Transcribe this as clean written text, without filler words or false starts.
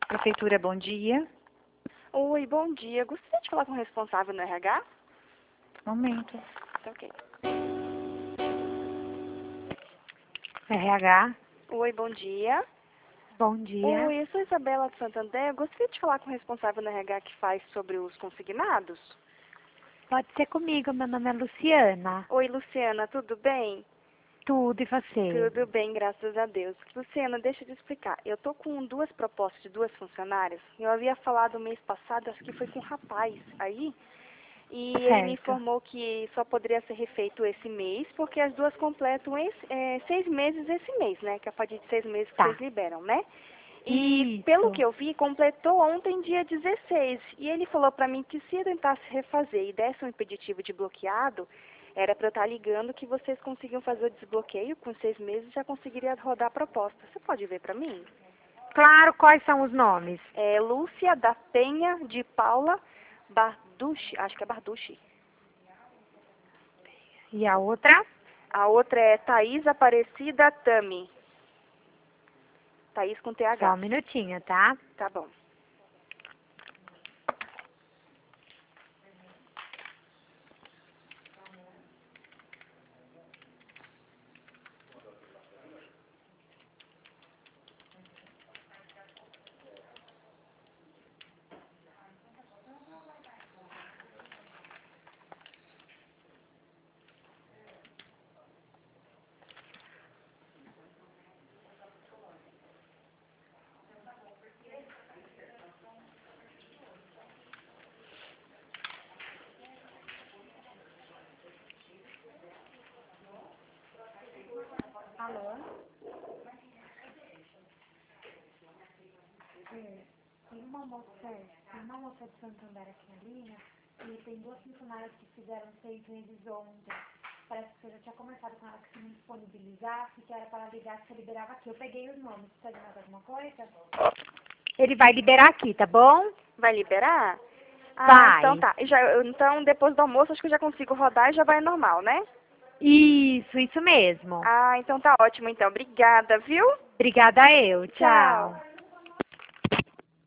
Prefeitura, bom dia. Oi, bom dia. Gostaria de falar com o responsável no RH? Momento. Tá ok. RH, Oi, bom dia. bom dia. Oi, eu sou Isabela de Santander. Eu gostaria de falar com o responsável no RH que faz sobre os consignados. Pode ser comigo, meu nome é Luciana. Oi, Luciana, tudo bem? Tudo e você? Tudo bem, graças a Deus. Luciana, deixa eu te explicar. Eu tô com duas propostas de duas funcionárias. Eu havia falado mês passado, acho que foi com um rapaz aí. E ele me Certo. informou que só poderia ser refeito esse mês, porque as duas completam 6 meses esse mês, né? Que é a partir de 6 meses que Tá. vocês liberam, né? E pelo que Isso. eu vi, completou ontem, dia 16. E ele falou pra mim que se eu tentasse refazer e desse um impeditivo de bloqueado, era pra eu estar ligando que vocês conseguiam fazer o desbloqueio com 6 meses, já conseguiria rodar a proposta. Você pode ver pra mim? Claro, quais são os nomes? É Lúcia da Penha de Paula Barducci, acho que é Barducci. E a outra? A outra é Thaís Aparecida Tami. Thaís com Só TH. um minutinho, tá? Tá bom. Alô? Tem uma moça de Santander aqui na linha e tem duas funcionárias que fizeram 6 meses ontem. Parece que você já tinha conversado com ela que se não disponibilizasse, que era para ligar que você liberava aqui. Eu peguei os nomes. Precisa de mais alguma coisa? Ele vai liberar aqui, tá bom? Vai liberar? Ah, Vai. então tá. Então, depois do almoço, acho que eu já consigo rodar e já vai normal, né? Isso mesmo. Ah, então tá ótimo, então. Obrigada, viu? Obrigada eu. Tchau. Tchau.